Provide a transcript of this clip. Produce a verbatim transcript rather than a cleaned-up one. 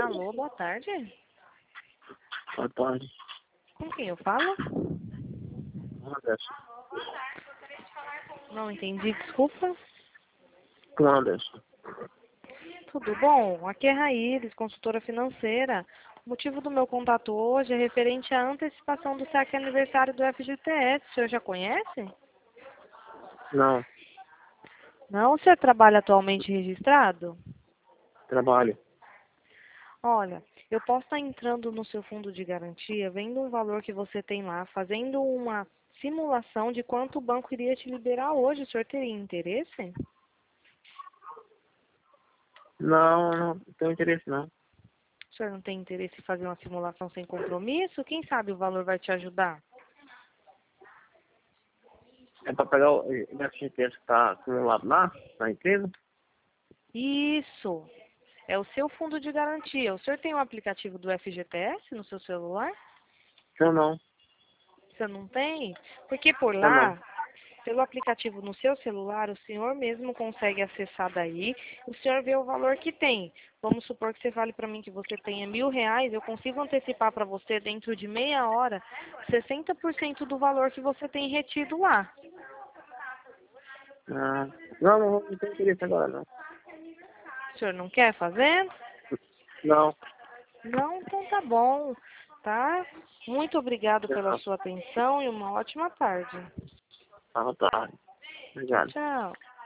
Alô, boa tarde. Boa tarde. Com quem eu falo? Anderson. Não entendi, desculpa. Com Anderson. Tudo bom? Aqui é Raíris, consultora financeira. O motivo do meu contato hoje é referente à antecipação do saque aniversário do F G T S. O senhor já conhece? Não, Não? O senhor trabalha atualmente registrado? trabalho. Olha, eu posso estar entrando no seu fundo de garantia, vendo o valor que você tem lá, fazendo uma simulação de quanto o banco iria te liberar hoje. O senhor teria interesse? Não, não tenho interesse não. O senhor não tem interesse em fazer uma simulação sem compromisso? Quem sabe o valor vai te ajudar? É para pegar o F G T S que está acumulado lá, na empresa? Isso! É o seu fundo de garantia. O senhor tem o aplicativo do F G T S no seu celular? Eu não, Você não tem? Porque por eu não. lá, pelo aplicativo no seu celular, o senhor mesmo consegue acessar daí, o senhor vê o valor que tem. Vamos supor que você fale para mim que você tenha mil reais, eu consigo antecipar para você dentro de meia hora sessenta por cento do valor que você tem retido lá. Ah, não, não, não tenho interesse agora não. O senhor não quer fazer? Não. Não, então tá bom, tá? Muito obrigado pela Não. sua atenção e uma ótima tarde. Ah, tá. Tchau, Obrigado. tchau.